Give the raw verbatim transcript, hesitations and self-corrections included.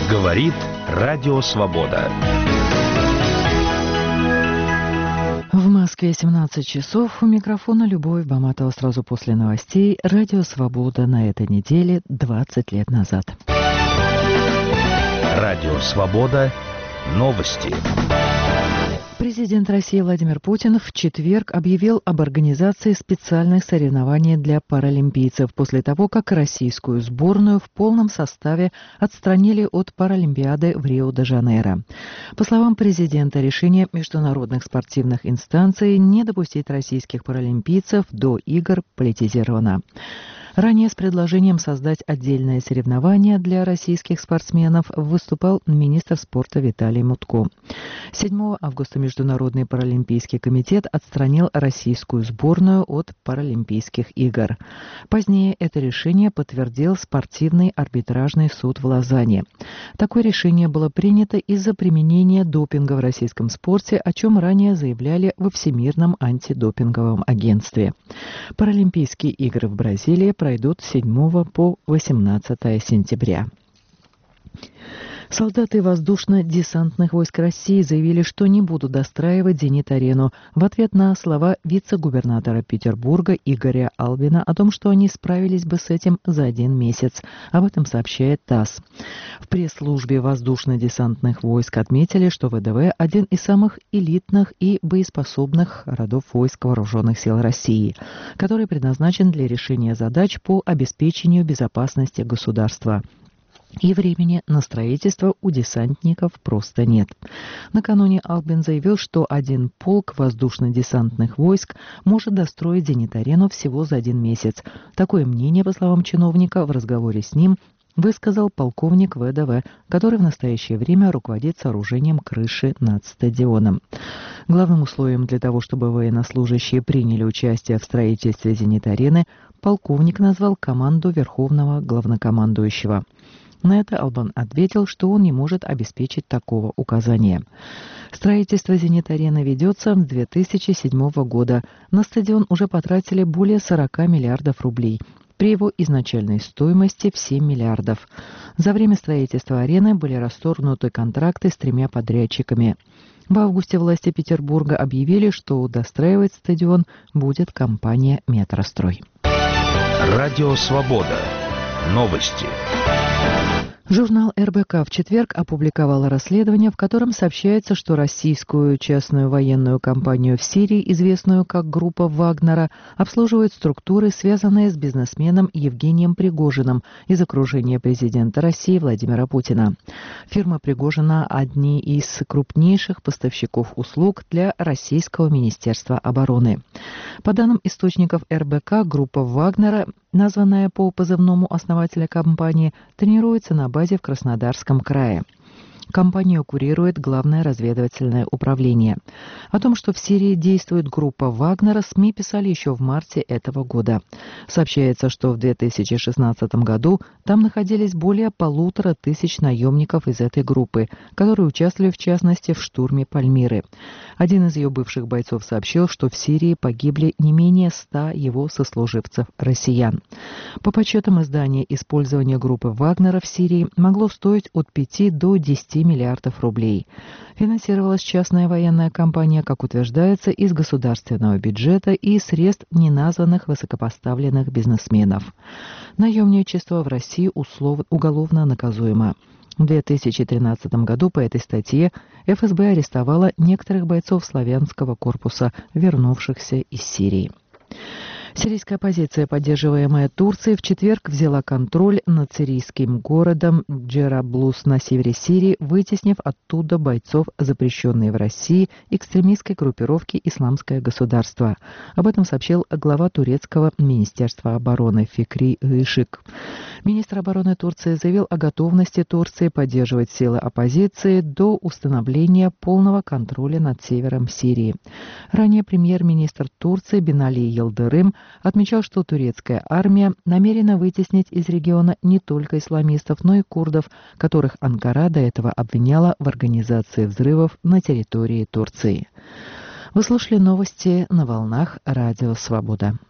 Говорит Радио Свобода. В Москве семнадцать часов. У микрофона Любовь Баматова. Сразу после новостей. Радио Свобода на этой неделе двадцать лет назад. Радио Свобода. Новости. Президент России Владимир Путин в четверг объявил об организации специальных соревнований для паралимпийцев после того, как российскую сборную в полном составе отстранили от Паралимпиады в Рио-де-Жанейро. По словам президента, решение международных спортивных инстанций не допустить российских паралимпийцев до игр политизировано. Ранее с предложением создать отдельное соревнование для российских спортсменов выступал министр спорта Виталий Мутко. седьмого августа Международный паралимпийский комитет отстранил российскую сборную от Паралимпийских игр. Позднее это решение подтвердил спортивный арбитражный суд в Лозанне. Такое решение было принято из-за применения допинга в российском спорте, о чем ранее заявляли во Всемирном антидопинговом агентстве. Паралимпийские игры в Бразилии пройдут с седьмого по восемнадцатое сентября. Солдаты воздушно-десантных войск России заявили, что не будут достраивать «Зенит-арену» в ответ на слова вице-губернатора Петербурга Игоря Албина о том, что они справились бы с этим за один месяц. Об этом сообщает ТАСС. В пресс-службе воздушно-десантных войск отметили, что ВДВ – один из самых элитных и боеспособных родов войск Вооруженных сил России, который предназначен для решения задач по обеспечению безопасности государства. И времени на строительство у десантников просто нет. Накануне Албин заявил, что один полк воздушно-десантных войск может достроить «Зенит-арену» всего за один месяц. Такое мнение, по словам чиновника, в разговоре с ним высказал полковник ВДВ, который в настоящее время руководит сооружением крыши над стадионом. Главным условием для того, чтобы военнослужащие приняли участие в строительстве «Зенит-арены», полковник назвал команду Верховного главнокомандующего. На это Албан ответил, что он не может обеспечить такого указания. Строительство «Зенит-арены» ведется с две тысячи седьмого года. На стадион уже потратили более сорока миллиардов рублей. При его изначальной стоимости в семь миллиардов. За время строительства арены были расторгнуты контракты с тремя подрядчиками. В августе власти Петербурга объявили, что достраивать стадион будет компания «Метрострой». Радио Свобода. Новости. Журнал эр бэ ка в четверг опубликовал расследование, в котором сообщается, что российскую частную военную компанию в Сирии, известную как группа Вагнера, обслуживают структуры, связанные с бизнесменом Евгением Пригожиным из окружения президента России Владимира Путина. Фирма Пригожина – одни из крупнейших поставщиков услуг для российского Министерства обороны. По данным источников эр бэ ка, группа Вагнера, названная по позывному основателя компании, тренируется на базе в Краснодарском крае. Компанию курирует Главное разведывательное управление. О том, что в Сирии действует группа Вагнера, СМИ писали еще в марте этого года. Сообщается, что в две тысячи шестнадцатом году там находились более полутора тысяч наемников из этой группы, которые участвовали в частности в штурме Пальмиры. Один из ее бывших бойцов сообщил, что в Сирии погибли не менее ста его сослуживцев россиян. По подсчетам издания, использование группы Вагнера в Сирии могло стоить от пяти до десяти миллиардов рублей. Финансировалась частная военная компания, как утверждается, из государственного бюджета и средств неназванных высокопоставленных бизнесменов. Наемничество в России услов... уголовно наказуемо. В две тысячи тринадцатом году по этой статье эф эс бэ арестовала некоторых бойцов славянского корпуса, вернувшихся из Сирии. Сирийская оппозиция, поддерживаемая Турцией, в четверг взяла контроль над сирийским городом Джераблус на севере Сирии, вытеснив оттуда бойцов запрещенной в России экстремистской группировки «Исламское государство». Об этом сообщил глава турецкого министерства обороны Фикри Ишик. Министр обороны Турции заявил о готовности Турции поддерживать силы оппозиции до установления полного контроля над севером Сирии. Ранее премьер-министр Турции Бинали Йылдырым отмечал, что турецкая армия намерена вытеснить из региона не только исламистов, но и курдов, которых Анкара до этого обвиняла в организации взрывов на территории Турции. Вы слушали новости на волнах Радио Свобода.